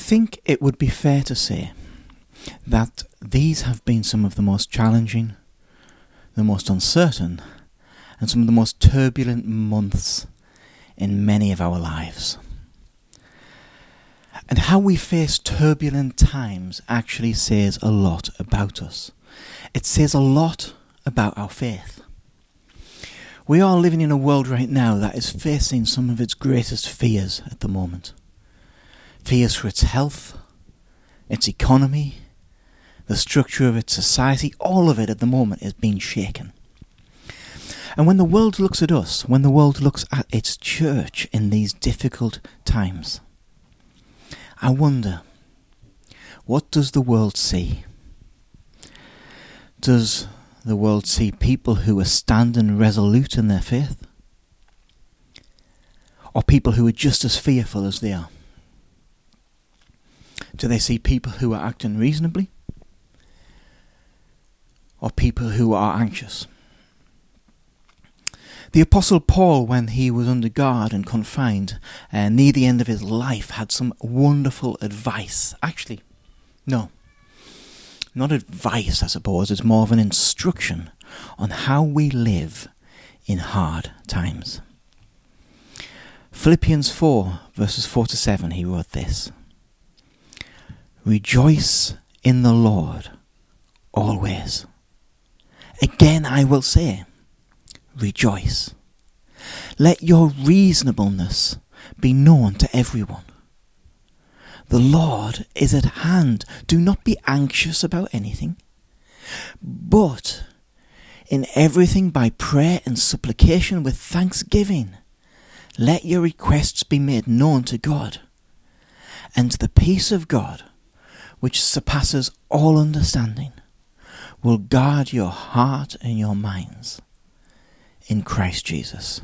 think it would be fair to say that these have been some of the most challenging, the most uncertain, and some of the most turbulent months in many of our lives. And how we face turbulent times actually says a lot about us. It says a lot about our faith. We are living in a world right now that is facing some of its greatest fears at the moment. Fears for its health, its economy, the structure of its society, all of it at the moment is being shaken. And when the world looks at us, when the world looks at its church in these difficult times, I wonder, what does the world see? Does the world see people who are standing resolute in their faith? Or people who are just as fearful as they are? Do they see people who are acting reasonably? Or people who are anxious? The Apostle Paul, when he was under guard and confined near the end of his life, had some wonderful advice. Actually, no. Not advice, I suppose. It's more of an instruction on how we live in hard times. Philippians 4, verses 4 to 7, he wrote this. Rejoice in the Lord always. Again I will say, rejoice. Let your reasonableness be known to everyone. The Lord is at hand. Do not be anxious about anything, but in everything by prayer and supplication with thanksgiving, let your requests be made known to God. And the peace of God, which surpasses all understanding, will guard your heart and your minds in Christ Jesus.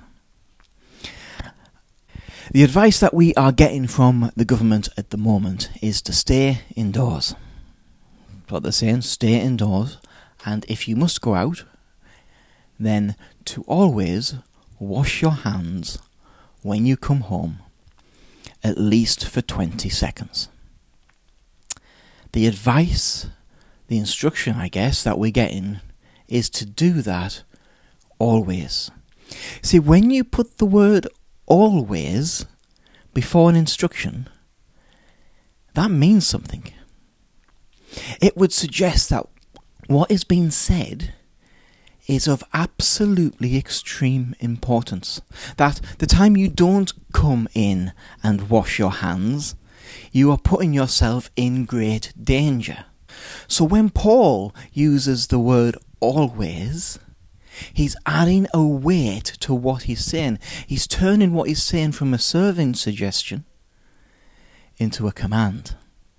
The advice that we are getting from the government at the moment is to stay indoors. That's what they're saying, stay indoors. And if you must go out, then to always wash your hands when you come home, at least for 20 seconds. The advice, the instruction, I guess, that we're getting is to do that always. See, when you put the word always before an instruction, that means something. It would suggest that what is being said is of absolutely extreme importance. That the time you don't come in and wash your hands, you are putting yourself in great danger. So when Paul uses the word always, he's adding a weight to what he's saying. He's turning what he's saying from a serving suggestion into a command.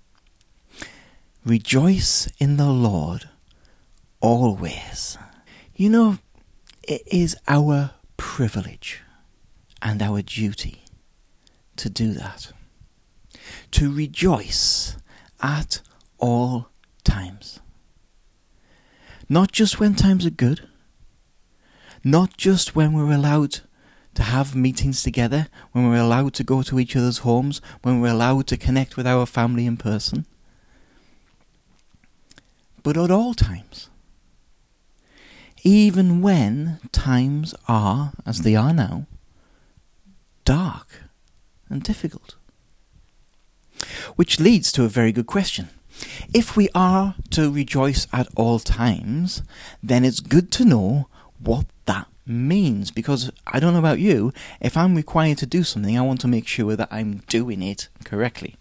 Rejoice in the Lord always. You know, it is our privilege and our duty to do that. To rejoice at all times. Not just when times are good. Not just when we're allowed to have meetings together, when we're allowed to go to each other's homes, when we're allowed to connect with our family in person. But at all times. Even when times are, as they are now, dark and difficult. Which leads to a very good question. If we are to rejoice at all times, then it's good to know what that means. Because I don't know about you, if I'm required to do something, I want to make sure that I'm doing it correctly.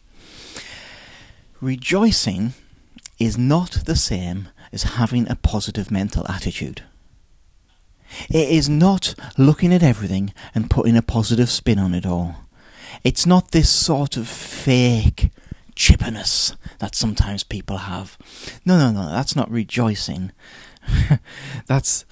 Rejoicing is not the same as having a positive mental attitude. It is not looking at everything and putting a positive spin on it all. It's not this sort of fake chippiness that sometimes people have. No, that's not rejoicing. That's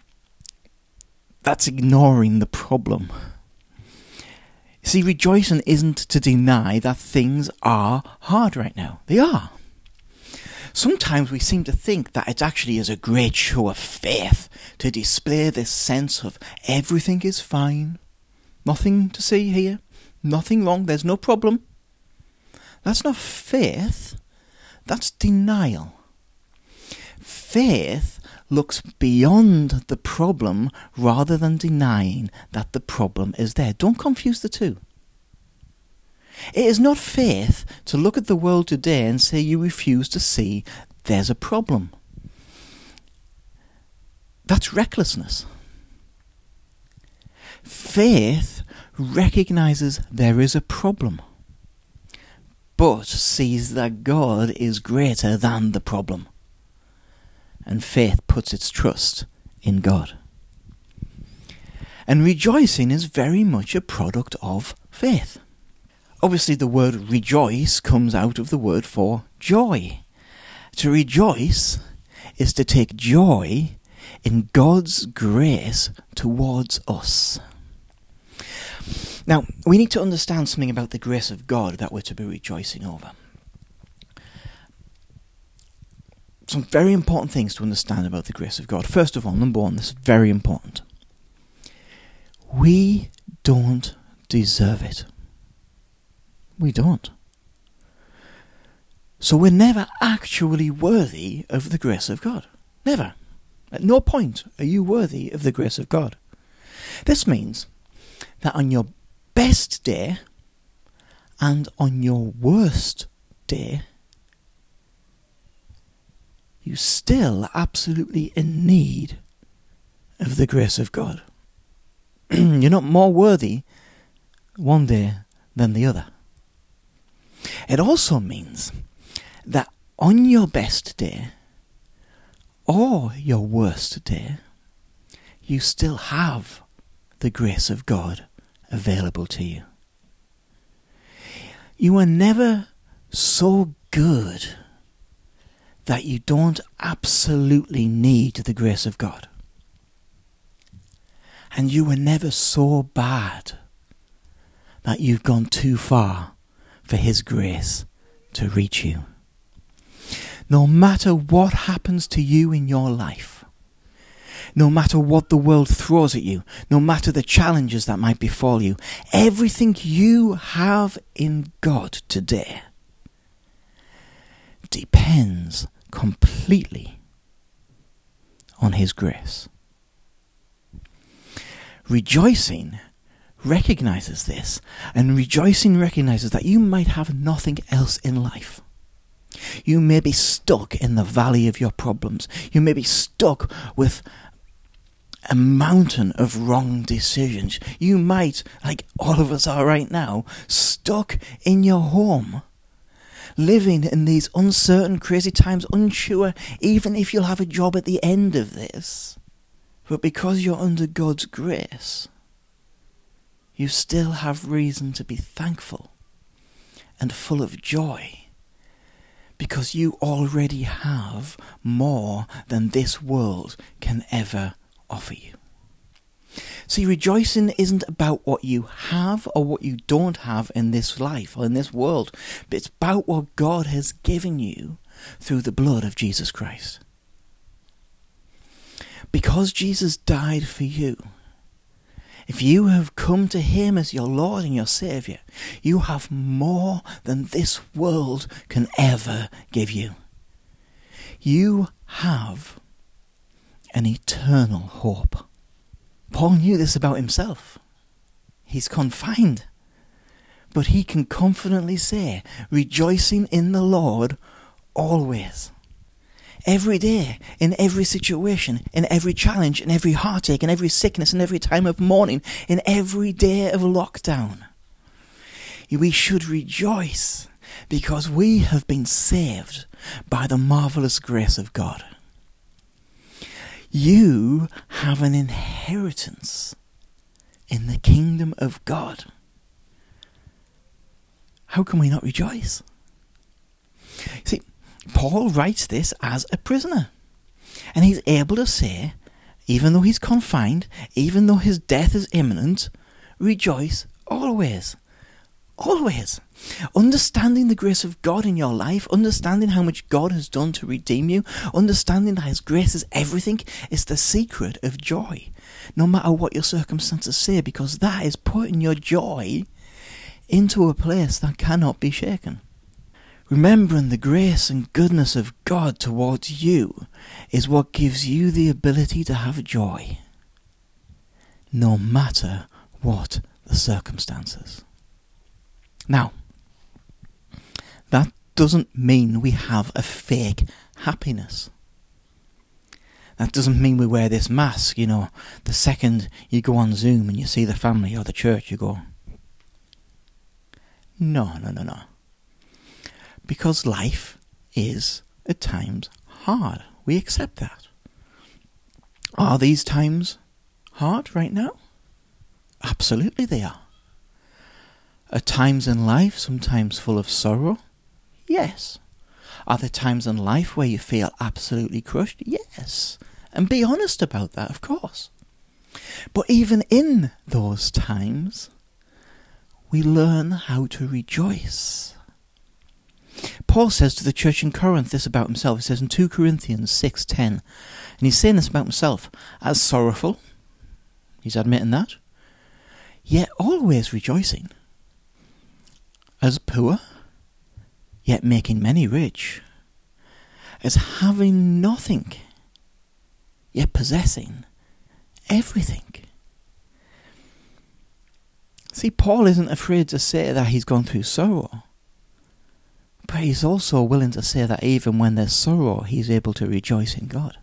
ignoring the problem. See, rejoicing isn't to deny that things are hard right now. They are. Sometimes we seem to think that it actually is a great show of faith to display this sense of everything is fine, nothing to see here, nothing wrong, there's no problem. That's not faith, that's denial. Faith looks beyond the problem rather than denying that the problem is there. Don't confuse the two. It is not faith to look at the world today and say you refuse to see there's a problem. That's recklessness. Faith recognizes there is a problem, but sees that God is greater than the problem. And faith puts its trust in God. And rejoicing is very much a product of faith. Obviously, the word rejoice comes out of the word for joy. To rejoice is to take joy in God's grace towards us. Now, we need to understand something about the grace of God that we're to be rejoicing over. Some very important things to understand about the grace of God. First of all, number one, this is very important. We don't deserve it. We don't. So we're never actually worthy of the grace of God. Never. At no point are you worthy of the grace of God. This means that on your best day and on your worst day, you're still absolutely in need of the grace of God. You're not more worthy one day than the other. It also means that on your best day or your worst day, you still have the grace of God available to you. You are never so good that you don't absolutely need the grace of God. And you were never so bad that you've gone too far for His grace to reach you. No matter what happens to you in your life, no matter what the world throws at you, no matter the challenges that might befall you, everything you have in God today depends completely on His grace. Rejoicing recognizes this, and rejoicing recognizes that you might have nothing else in life. You may be stuck in the valley of your problems. You may be stuck with a mountain of wrong decisions. You might, like all of us are right now, stuck in your home, living in these uncertain, crazy times, unsure even if you'll have a job at the end of this. But because you're under God's grace, you still have reason to be thankful and full of joy, because you already have more than this world can ever offer you. See, rejoicing isn't about what you have or what you don't have in this life or in this world, but it's about what God has given you through the blood of Jesus Christ. Because Jesus died for you, if you have come to Him as your Lord and your Saviour, you have more than this world can ever give you. You have an eternal hope. Paul knew this about himself. He's confined, but he can confidently say, rejoicing in the Lord always. Every day, in every situation, in every challenge, in every heartache, in every sickness, in every time of mourning, in every day of lockdown. We should rejoice because we have been saved by the marvelous grace of God. You have an inheritance in the kingdom of God. How can we not rejoice? See, Paul writes this as a prisoner, and he's able to say, even though he's confined, even though his death is imminent, rejoice always. Always. Understanding the grace of God in your life, understanding how much God has done to redeem you, understanding that His grace is everything, is the secret of joy, no matter what your circumstances say, because that is putting your joy into a place that cannot be shaken. Remembering the grace and goodness of God towards you is what gives you the ability to have joy, no matter what the circumstances. Now, that doesn't mean we have a fake happiness. That doesn't mean we wear this mask, the second you go on Zoom and you see the family or the church, you go, no. Because life is, at times, hard. We accept that. Are these times hard right now? Absolutely they are. Are times in life sometimes full of sorrow? Yes. Are there times in life where you feel absolutely crushed? Yes. And be honest about that, of course. But even in those times, we learn how to rejoice. Paul says to the church in Corinth this about himself. He says in 2 Corinthians 6:10, and he's saying this about himself, as sorrowful, he's admitting that, yet always rejoicing, as poor, yet making many rich, as having nothing, yet possessing everything. See, Paul isn't afraid to say that he's gone through sorrow, but he's also willing to say that even when there's sorrow, he's able to rejoice in God.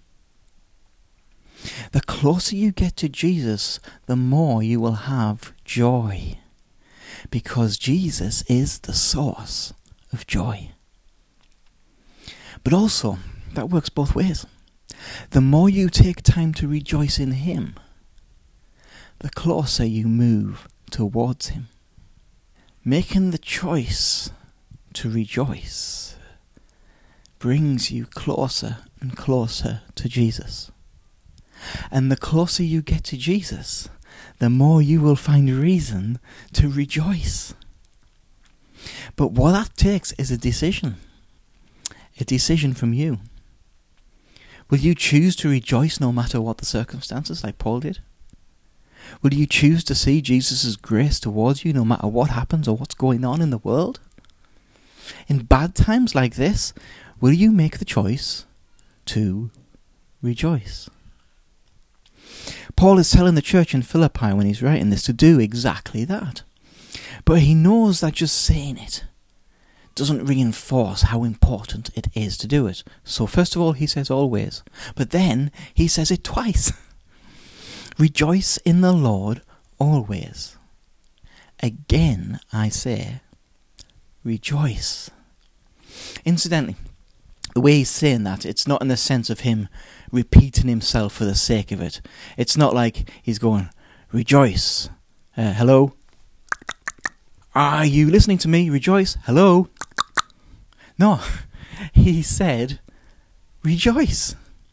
The closer you get to Jesus, the more you will have joy, because Jesus is the source of joy. But also, that works both ways. The more you take time to rejoice in Him, the closer you move towards Him. Making the choice to rejoice brings you closer and closer to Jesus. And the closer you get to Jesus, the more you will find reason to rejoice. But what that takes is a decision from you. Will you choose to rejoice no matter what the circumstances, like Paul did? Will you choose to see Jesus' grace towards you no matter what happens or what's going on in the world? In bad times like this, will you make the choice to rejoice? Paul is telling the church in Philippi when he's writing this to do exactly that. But he knows that just saying it doesn't reinforce how important it is to do it. So first of all, he says always. But then he says it twice. Rejoice in the Lord always. Again, I say, rejoice. Incidentally, the way he's saying that, it's not in the sense of him repeating himself for the sake of it. It's not like he's going, rejoice. Hello? Are you listening to me? Rejoice. Hello? No, he said, rejoice.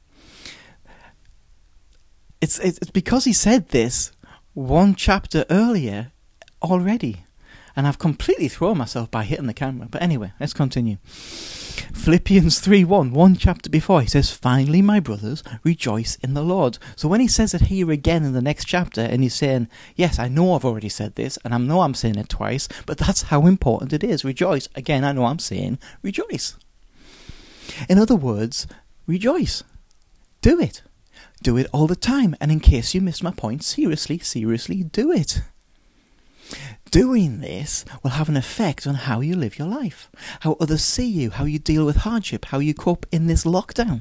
It's because he said this one chapter earlier already. And I've completely thrown myself by hitting the camera. But anyway, let's continue. Philippians 3:1, one chapter before, he says, finally, my brothers, rejoice in the Lord. So when he says it here again in the next chapter, and he's saying, yes, I know I've already said this, and I know I'm saying it twice, but that's how important it is. Rejoice. Again, I know I'm saying rejoice. In other words, rejoice. Do it. Do it all the time. And in case you missed my point, seriously do it. Doing this will have an effect on how you live your life, how others see you, how you deal with hardship, how you cope in this lockdown.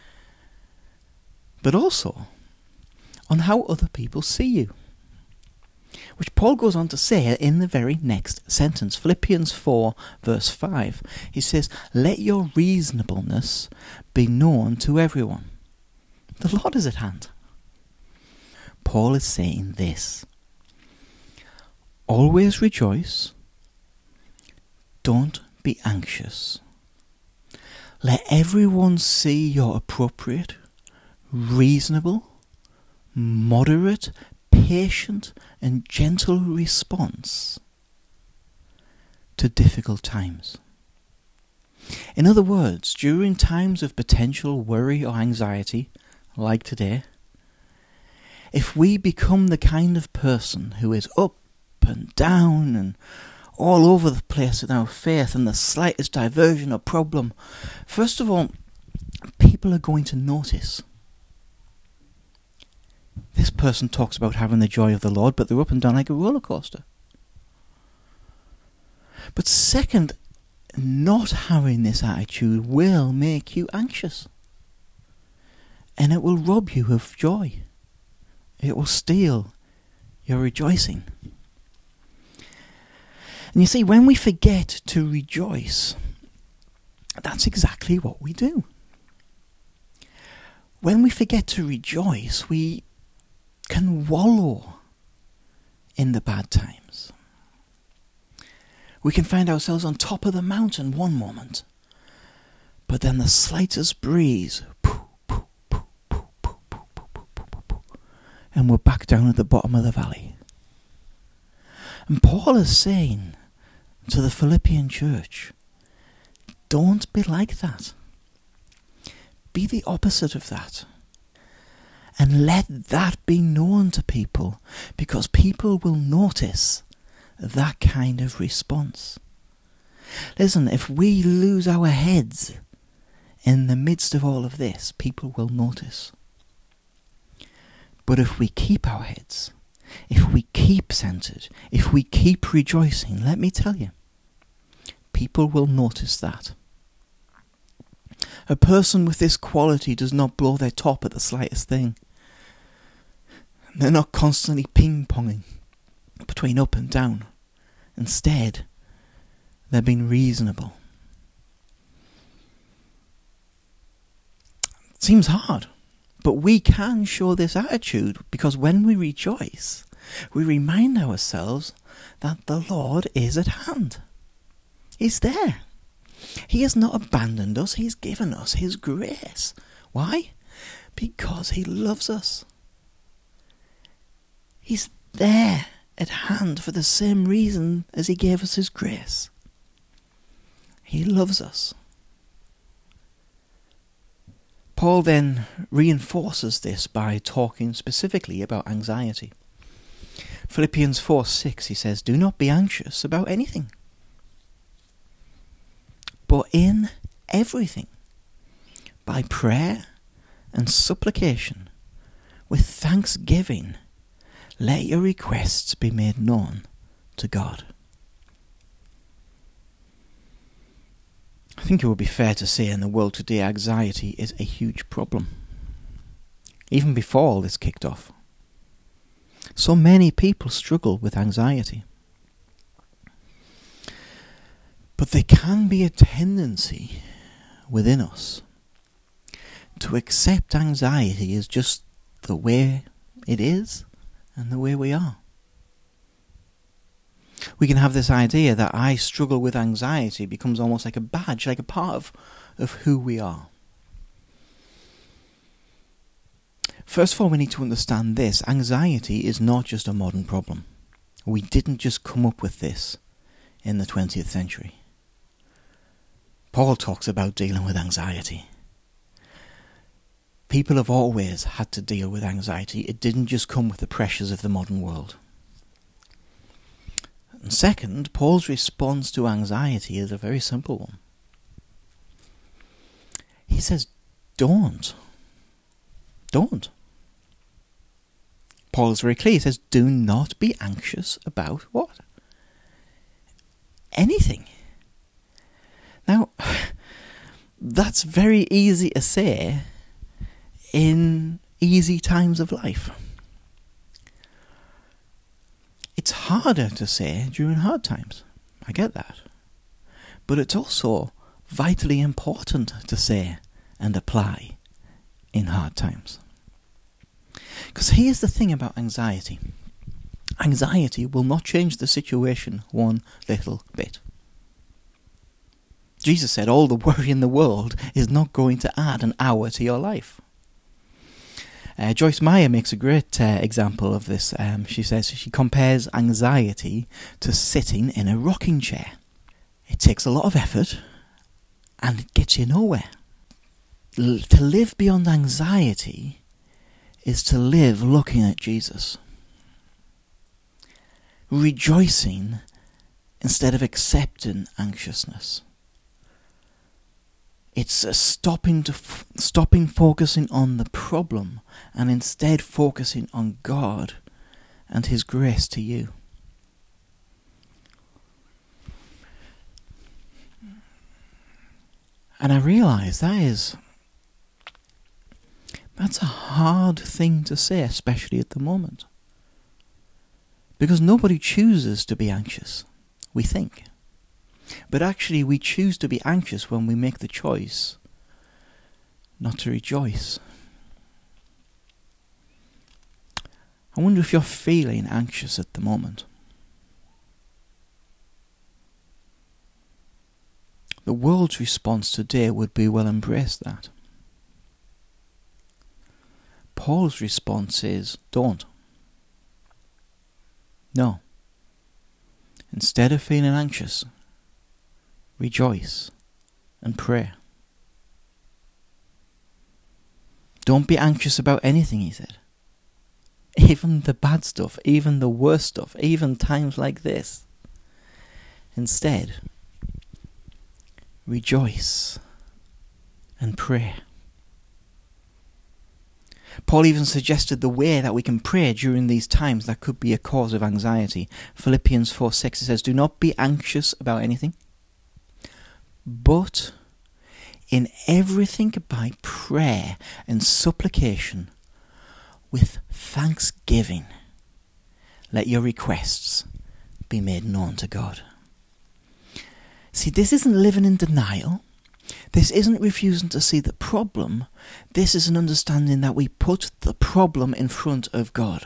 But also on how other people see you. Which Paul goes on to say in the very next sentence, Philippians 4 verse 5. He says, let your reasonableness be known to everyone. The Lord is at hand. Paul is saying this. Always rejoice. Don't be anxious. Let everyone see your appropriate, reasonable, moderate, patient, and gentle response to difficult times. In other words, during times of potential worry or anxiety, like today, if we become the kind of person who is up and down and all over the place in our faith and the slightest diversion or problem, first of all, people are going to notice. This person talks about having the joy of the Lord, but they're up and down like a roller coaster. But second, not having this attitude will make you anxious. And it will rob you of joy. It will steal your rejoicing. And you see, when we forget to rejoice, that's exactly what we do. When we forget to rejoice, we can wallow in the bad times. We can find ourselves on top of the mountain one moment, but then the slightest breeze, and we're back down at the bottom of the valley. And Paul is saying to the Philippian church, don't be like that. Be the opposite of that. And let that be known to people, because people will notice that kind of response. Listen, if we lose our heads in the midst of all of this, people will notice. But if we keep our heads, if we keep centered, if we keep rejoicing, let me tell you, people will notice that. A person with this quality does not blow their top at the slightest thing. They're not constantly ping-ponging between up and down. Instead, they're being reasonable. It seems hard, but we can show this attitude, because when we rejoice, we remind ourselves that the Lord is at hand. He's there. He has not abandoned us. He's given us His grace. Why? Because He loves us. He's there at hand for the same reason as He gave us His grace. He loves us. Paul then reinforces this by talking specifically about anxiety. Philippians 4:6, he says, "Do not be anxious about anything, but in everything, by prayer and supplication, with thanksgiving, let your requests be made known to God." I think it would be fair to say in the world today, anxiety is a huge problem. Even before all this kicked off. So many people struggle with anxiety. But there can be a tendency within us to accept anxiety as just the way it is and the way we are. We can have this idea that I struggle with anxiety becomes almost like a badge, like a part of who we are. First of all, we need to understand this. Anxiety is not just a modern problem. We didn't just come up with this in the 20th century. Paul talks about dealing with anxiety. People have always had to deal with anxiety. It didn't just come with the pressures of the modern world. And second, Paul's response to anxiety is a very simple one. He says, don't. Paul is very clear. He says, do not be anxious about what? Anything. Now, that's very easy to say in easy times of life. It's harder to say during hard times. I get that. But it's also vitally important to say and apply in hard times. Because here's the thing about anxiety. Anxiety will not change the situation one little bit. Jesus said all the worry in the world is not going to add an hour to your life. Joyce Meyer makes a great example of this. She says she compares anxiety to sitting in a rocking chair. It takes a lot of effort and it gets you nowhere. To live beyond anxiety is to live looking at Jesus, rejoicing instead of accepting anxiousness. It's a stopping focusing on the problem and instead focusing on God and His grace to you. And I realise that's a hard thing to say, especially at the moment. Because nobody chooses to be anxious, we think. But actually we choose to be anxious when we make the choice not to rejoice. I wonder if you're feeling anxious at the moment. The world's response today would be, well, embrace that. Paul's response is, don't. No. Instead of feeling anxious, rejoice and pray. Don't be anxious about anything, he said. Even the bad stuff, even the worst stuff, even times like this. Instead, rejoice and pray. Paul even suggested the way that we can pray during these times that could be a cause of anxiety. Philippians 4:6 says, do not be anxious about anything, but in everything by prayer and supplication with thanksgiving, let your requests be made known to God. See, this isn't living in denial. This isn't refusing to see the problem. This is an understanding that we put the problem in front of God.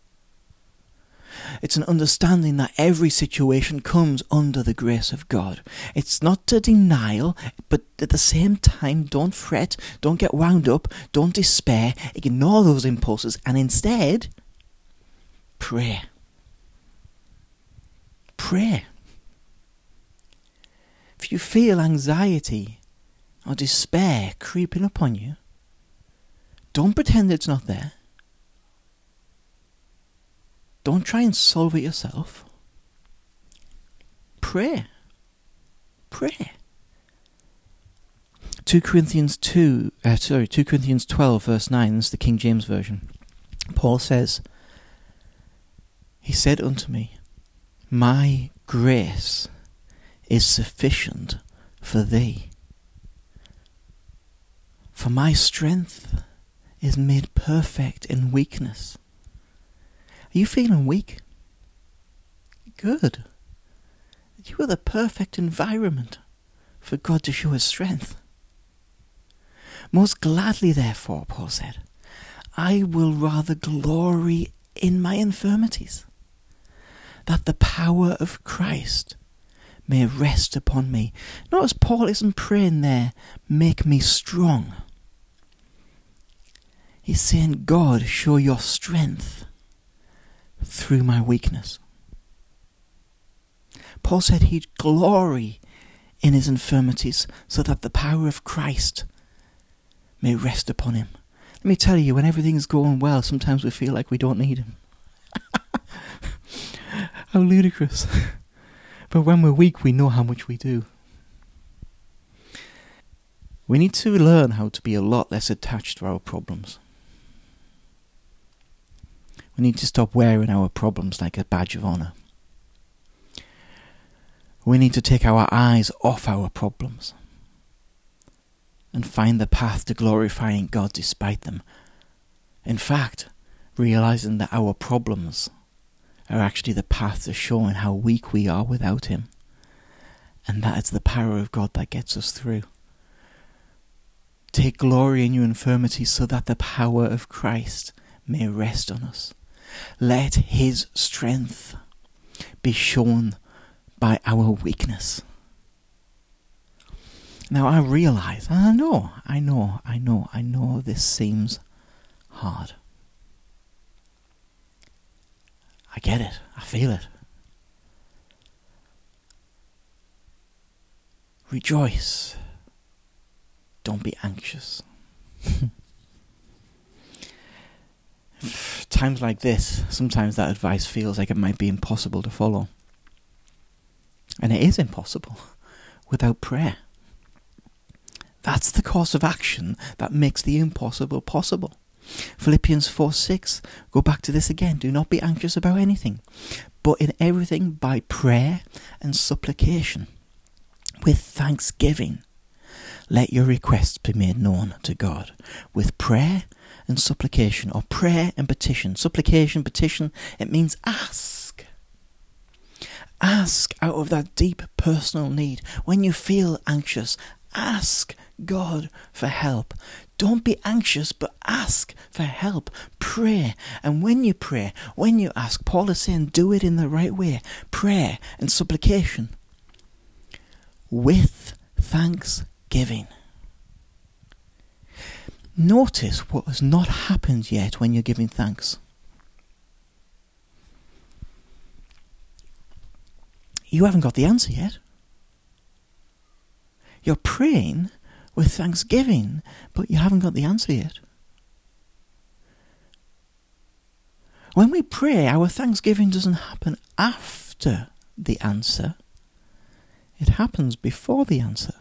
It's an understanding that every situation comes under the grace of God. It's not a denial, but at the same time, don't fret, don't get wound up, don't despair, ignore those impulses, and instead, pray. Pray. If you feel anxiety or despair creeping up on you, don't pretend it's not there. Don't try and solve it yourself. Pray. Pray. 2 Corinthians 12 verse 9, this is the King James Version. Paul says, he said unto me, my grace is sufficient for thee. For my strength is made perfect in weakness. Are you feeling weak? Good. You are the perfect environment for God to show His strength. Most gladly, therefore, Paul said, I will rather glory in my infirmities, that the power of Christ may rest upon me. Notice Paul isn't praying there, make me strong. He's saying, God, show your strength through my weakness. Paul said he'd glory in his infirmities so that the power of Christ may rest upon him. Let me tell you, when everything's going well, sometimes we feel like we don't need him. How ludicrous. But when we're weak, we know how much we do. We need to learn how to be a lot less attached to our problems. We need to stop wearing our problems like a badge of honour. We need to take our eyes off our problems and find the path to glorifying God despite them. In fact, realising that our problems are actually the path to showing how weak we are without Him. And that it's the power of God that gets us through. Take glory in your infirmities so that the power of Christ may rest on us. Let His strength be shown by our weakness. Now I realise, I know this seems hard. I get it, I feel it. Rejoice. Don't be anxious. Times like this, sometimes that advice feels like it might be impossible to follow. And it is impossible without prayer. That's the course of action that makes the impossible possible. Philippians 4:6, go back to this again. Do not be anxious about anything, but in everything by prayer and supplication, with thanksgiving, let your requests be made known to God. With prayer and supplication, or prayer and petition. Supplication, petition, it means ask. Ask out of that deep personal need. When you feel anxious, ask God for help. Don't be anxious, but ask for help. Pray. And when you pray, when you ask, Paul is saying, do it in the right way. Prayer and supplication. With thanksgiving. Notice what has not happened yet when you're giving thanks. You haven't got the answer yet. You're praying with thanksgiving, but you haven't got the answer yet. When we pray, our thanksgiving doesn't happen after the answer. It happens before the answer.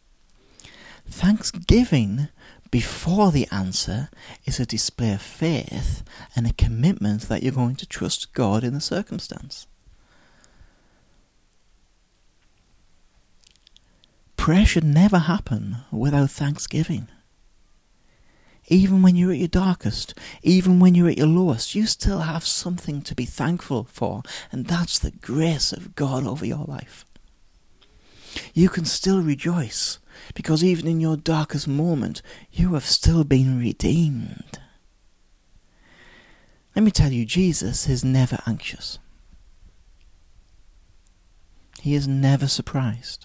Thanksgiving before the answer is a display of faith and a commitment that you're going to trust God in the circumstance. Prayer should never happen without thanksgiving. Even when you're at your darkest, even when you're at your lowest, you still have something to be thankful for, and that's the grace of God over your life. You can still rejoice, because even in your darkest moment, you have still been redeemed. Let me tell you, Jesus is never anxious. He is never surprised.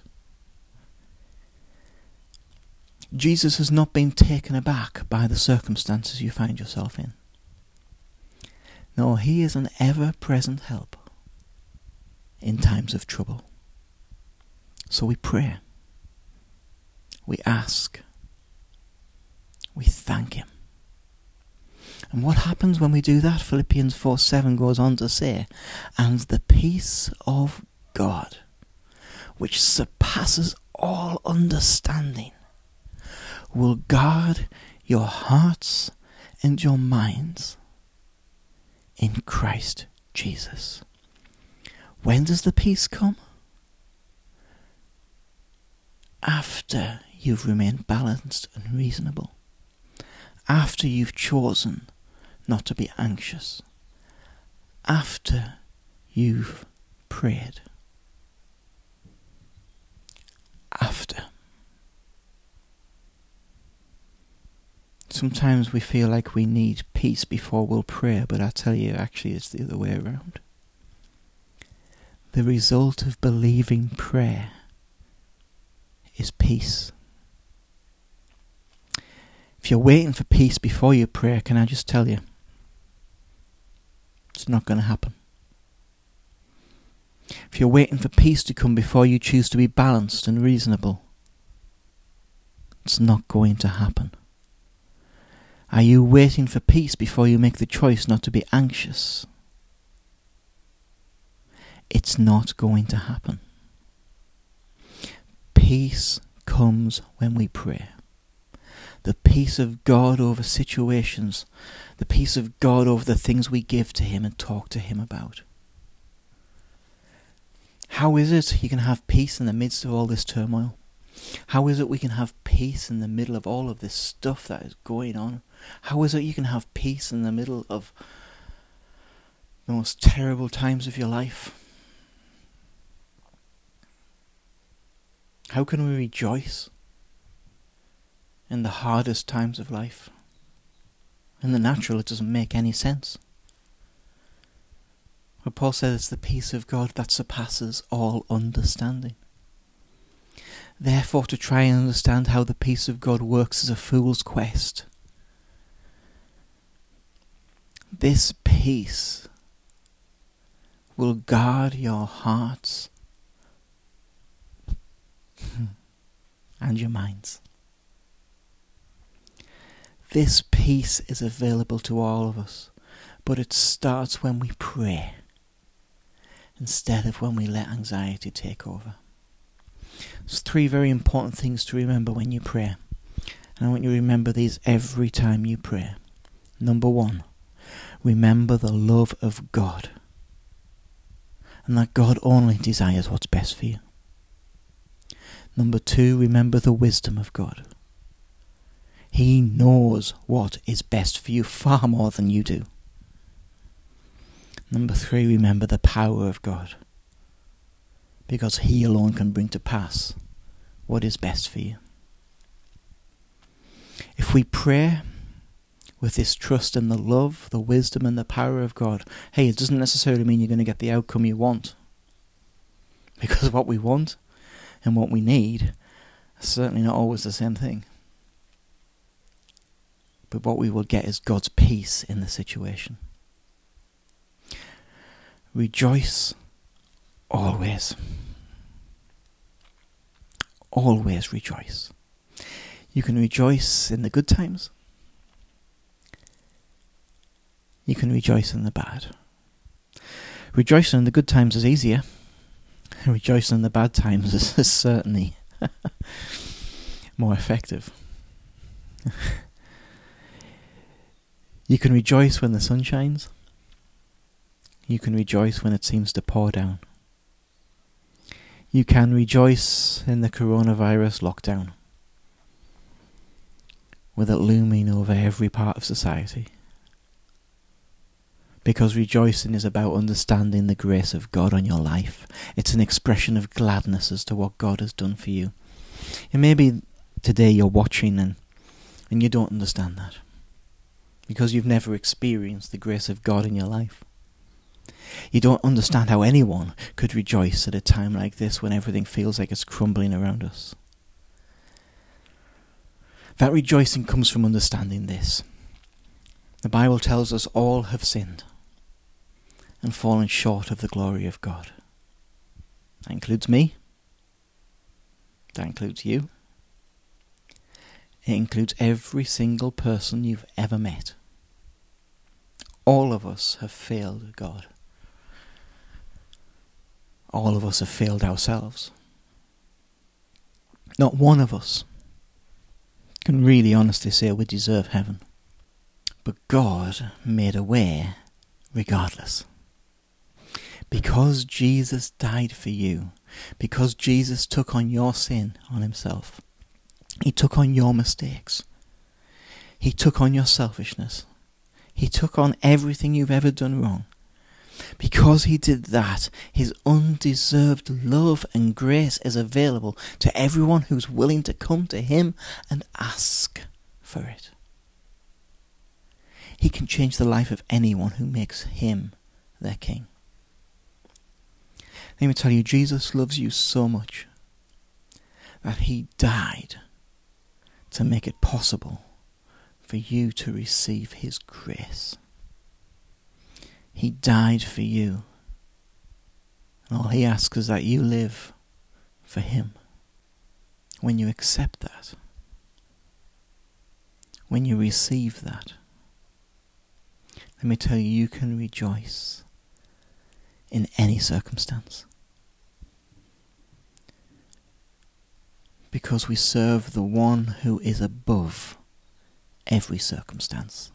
Jesus has not been taken aback by the circumstances you find yourself in. No, he is an ever-present help in times of trouble. So we pray, we ask, we thank him. And what happens when we do that? Philippians 4:7 goes on to say, and the peace of God, which surpasses all understanding, will guard your hearts and your minds in Christ Jesus. When does the peace come? After you've remained balanced and reasonable. After you've chosen not to be anxious. After you've prayed. After. Sometimes we feel like we need peace before we'll pray, but I tell you, actually it's the other way around. The result of believing prayer is peace. If you're waiting for peace before you pray, can I just tell you, it's not going to happen. If you're waiting for peace to come before you choose to be balanced and reasonable, it's not going to happen. Are you waiting for peace before you make the choice not to be anxious? It's not going to happen. Peace comes when we pray. The peace of God over situations, the peace of God over the things we give to him and talk to him about. How is it you can have peace in the midst of all this turmoil? How is it we can have peace in the middle of all of this stuff that is going on? How is it you can have peace in the middle of the most terrible times of your life? How can we rejoice in the hardest times of life? In the natural, it doesn't make any sense. But Paul says it's the peace of God that surpasses all understanding. Therefore, to try and understand how the peace of God works is a fool's quest. This peace will guard your hearts and your minds. This peace is available to all of us, but it starts when we pray. instead of when we let anxiety take over. There's 3 very important things to remember when you pray. And I want you to remember these every time you pray. Number 1, remember the love of God. And that God only desires what's best for you. Number 2, remember the wisdom of God. He knows what is best for you far more than you do. Number 3, remember the power of God. Because He alone can bring to pass what is best for you. If we pray with this trust in the love, the wisdom and the power of God, hey, it doesn't necessarily mean you're going to get the outcome you want. Because what we want and what we need are certainly not always the same thing. But what we will get is God's peace in the situation. Rejoice always. Always rejoice. You can rejoice in the good times. You can rejoice in the bad. Rejoicing in the good times is easier. Rejoicing in the bad times is certainly more effective. You can rejoice when the sun shines. You can rejoice when it seems to pour down. You can rejoice in the coronavirus lockdown, with it looming over every part of society. Because rejoicing is about understanding the grace of God on your life. It's an expression of gladness as to what God has done for you. And maybe today you're watching and you don't understand that, because you've never experienced the grace of God in your life. You don't understand how anyone could rejoice at a time like this when everything feels like it's crumbling around us. That rejoicing comes from understanding this. The Bible tells us all have sinned and fallen short of the glory of God. That includes me. That includes you. It includes every single person you've ever met. All of us have failed God. All of us have failed ourselves. Not one of us can really honestly say we deserve heaven. But God made a way regardless. Because Jesus died for you, because Jesus took on your sin on himself, he took on your mistakes, he took on your selfishness, he took on everything you've ever done wrong. Because he did that, his undeserved love and grace is available to everyone who's willing to come to him and ask for it. He can change the life of anyone who makes him their king. Let me tell you, Jesus loves you so much that he died to make it possible for you to receive his grace. He died for you. And all he asks is that you live for him. When you accept that, when you receive that, let me tell you, you can rejoice in any circumstance. Because we serve the one who is above every circumstance.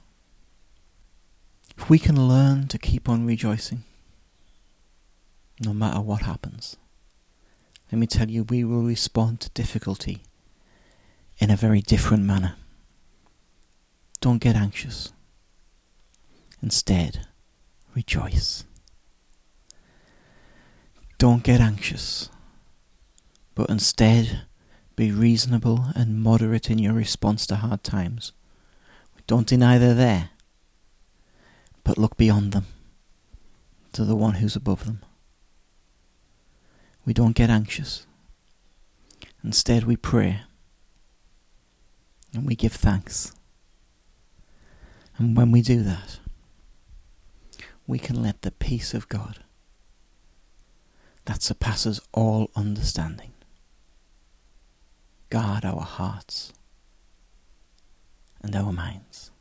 If we can learn to keep on rejoicing, no matter what happens, let me tell you, we will respond to difficulty in a very different manner. Don't get anxious. Instead, rejoice. Don't get anxious, but instead be reasonable and moderate in your response to hard times. Don't deny they're there, but look beyond them to the one who's above them. We don't get anxious. Instead, we pray and we give thanks. And when we do that, we can let the peace of God that surpasses all understanding guard our hearts and our minds.